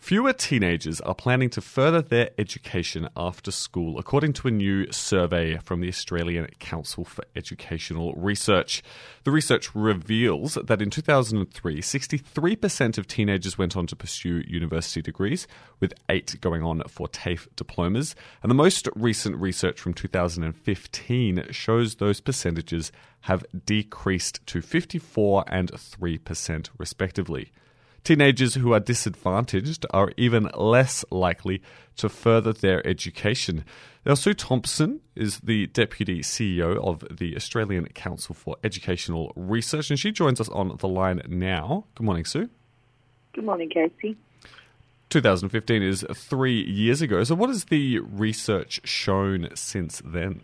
Fewer teenagers are planning to further their education after school, according to a new survey from the Australian Council for Educational Research. The research reveals that in 2003, 63% of teenagers went on to pursue university degrees, with 8 going on for TAFE diplomas. And the most recent research from 2015 shows those percentages have decreased to 54% and 3% respectively. Teenagers who are disadvantaged are even less likely to further their education. Now, Sue Thompson is the Deputy CEO of the Australian Council for Educational Research, and she joins us on the line now. Good morning, Sue. Good morning, Casey. 2015 is 3 years ago. So what has the research shown since then?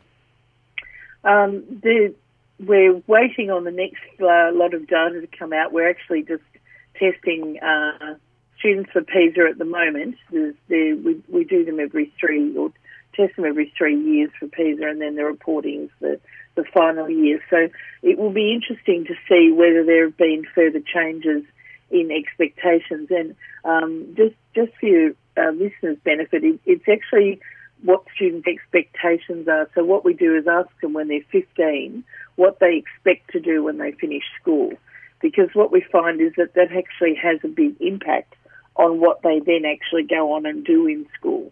We're waiting on the next lot of data to come out. We're actually just testing students for PISA at the moment. We do them test them every 3 years for PISA, and then the reporting is the final year. So it will be interesting to see whether there have been further changes in expectations. And just for your listeners' benefit, it's actually what students' expectations are. So what we do is ask them when they're 15 what they expect to do when they finish school, because what we find is that actually has a big impact on what they then actually go on and do in school.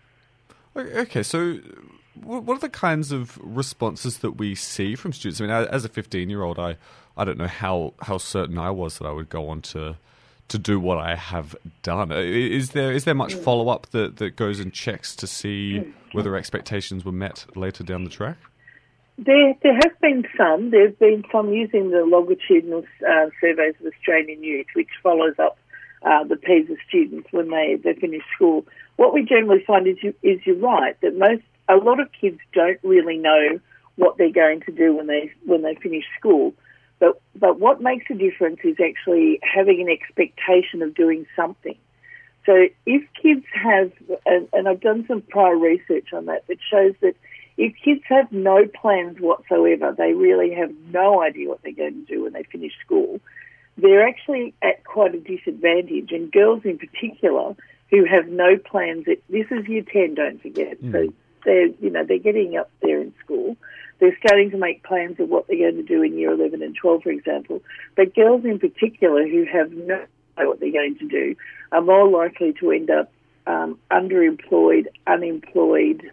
Okay, so what are the kinds of responses that we see from students? I mean, as a 15-year-old, I don't know how certain I was that I would go on to do what I have done. Is there much follow-up that goes and checks to see whether expectations were met later down the track? There have been some. There have been some using the longitudinal surveys of Australian youth, which follows up the PISA students when they finish school. What we generally find is you're right, that a lot of kids don't really know what they're going to do when they finish school. But what makes a difference is actually having an expectation of doing something. So if kids have, and I've done some prior research on that shows that if kids have no plans whatsoever, they really have no idea what they're going to do when they finish school, they're actually at quite a disadvantage. And girls in particular who have no plans, this is year 10, don't forget. So they're getting up there in school. They're starting to make plans of what they're going to do in year 11 and 12, for example. But girls in particular who have no idea what they're going to do are more likely to end up underemployed, unemployed,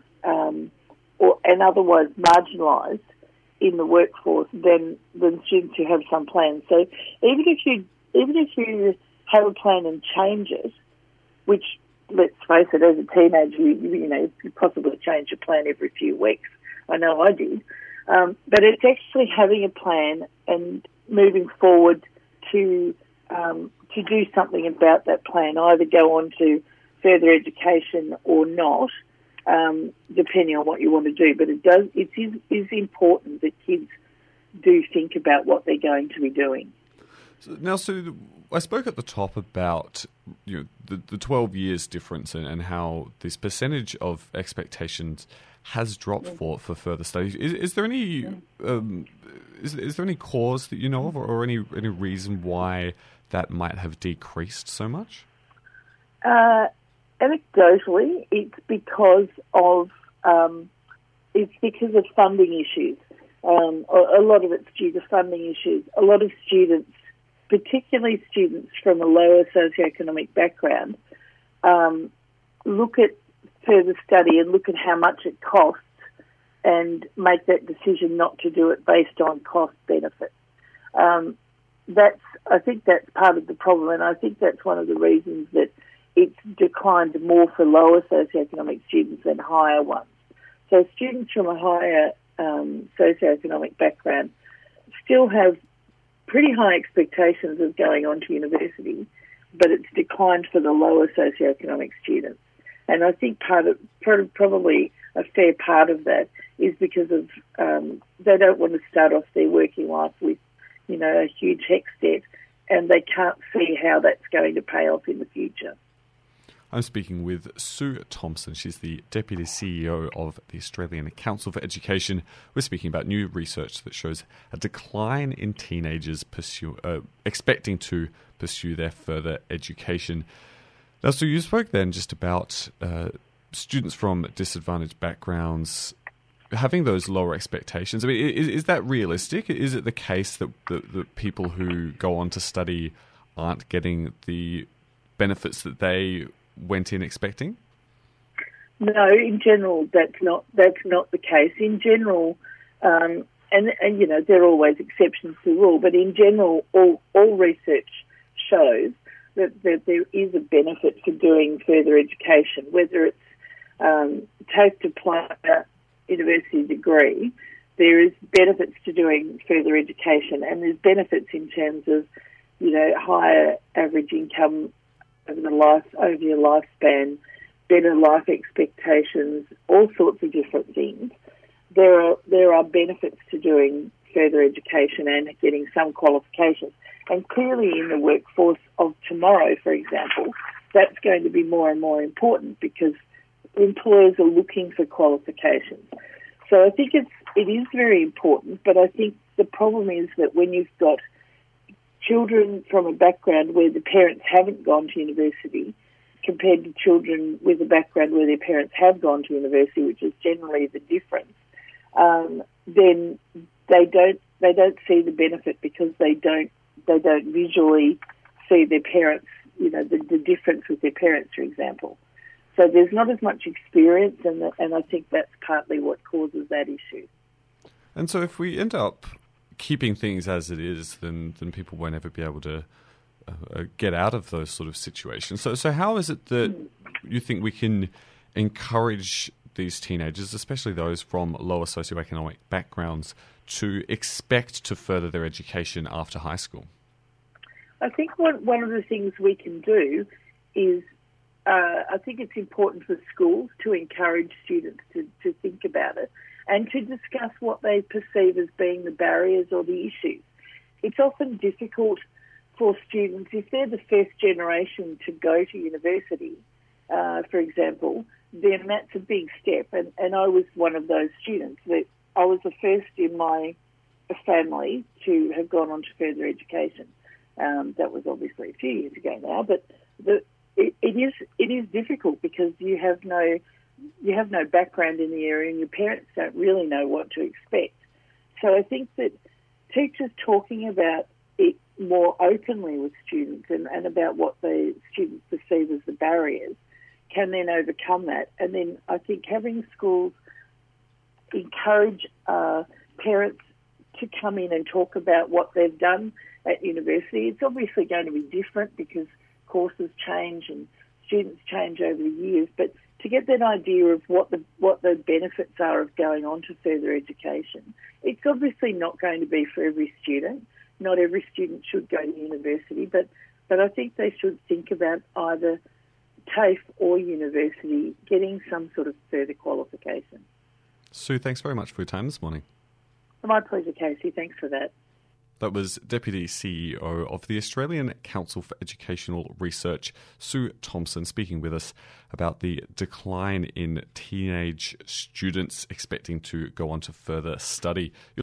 and otherwise marginalised in the workforce than students who have some plans. So even if you have a plan and change it, which, let's face it, as a teenager, you possibly change your plan every few weeks. I know I did. But it's actually having a plan and moving forward to do something about that plan, either go on to further education or not, depending on what you want to do. But it is important that kids do think about what they're going to be doing. So I spoke at the top about the 12 years difference and how this percentage of expectations has dropped for further studies. Is there any is there any cause that you know of, or any reason why that might have decreased so much? Anecdotally, it's because of funding issues. A lot of it's due to funding issues. A lot of students, particularly students from a lower socioeconomic background, look at further study and look at how much it costs and make that decision not to do it based on cost benefit. I think that's part of the problem, and I think that's one of the reasons that it's declined more for lower socioeconomic students than higher ones. So students from a higher socioeconomic background still have pretty high expectations of going on to university, but it's declined for the lower socioeconomic students. And I think probably a fair part of that is because of they don't want to start off their working life with, a huge HECS debt, and they can't see how that's going to pay off in the future. I'm speaking with Sue Thompson. She's the Deputy CEO of the Australian Council for Education. We're speaking about new research that shows a decline in teenagers expecting to pursue their further education. Now, so you spoke then just about students from disadvantaged backgrounds having those lower expectations. I mean, is that realistic? Is it the case that the people who go on to study aren't getting the benefits that they went in expecting? No, in general, that's not the case. In general, and you know, there are always exceptions to the rule, but in general, all research shows that there is a benefit for doing further education, whether it's TAFE diploma, university degree. There is benefits to doing further education, and there's benefits in terms of, you know, higher average income over your lifespan, better life expectations, all sorts of different things. There are benefits to doing further education and getting some qualifications. And clearly in the workforce of tomorrow, for example, that's going to be more and more important because employers are looking for qualifications. So I think it is very important, but I think the problem is that when you've got children from a background where the parents haven't gone to university compared to children with a background where their parents have gone to university, which is generally the difference, then they don't see the benefit because they don't visually see their parents, you know, the difference with their parents, for example. So there's not as much experience, and I think that's partly what causes that issue. And so if we end up keeping things as it is, then people won't ever be able to get out of those sort of situations. So how is it that you think we can encourage these teenagers, especially those from lower socioeconomic backgrounds, to expect to further their education after high school? I think one of the things we can do is I think it's important for schools to encourage students to think about it and to discuss what they perceive as being the barriers or the issues. It's often difficult for students, if they're the first generation to go to university, for example, then that's a big step. And I was one of those students. I was the first in my family to have gone on to further education. That was obviously a few years ago now, but it is difficult because you have no background in the area and your parents don't really know what to expect. So I think that teachers talking about it more openly with students and about what the students perceive as the barriers can then overcome that. And then I think having schools encourage parents to come in and talk about what they've done at university. It's obviously going to be different because courses change and students change over the years, but to get that idea of what the benefits are of going on to further education. It's obviously not going to be for every student. Not every student should go to university, but I think they should think about either TAFE or university getting some sort of further qualification. Sue, thanks very much for your time this morning. My pleasure, Casey. Thanks for that. That was Deputy CEO of the Australian Council for Educational Research, Sue Thompson, speaking with us about the decline in teenage students expecting to go on to further study.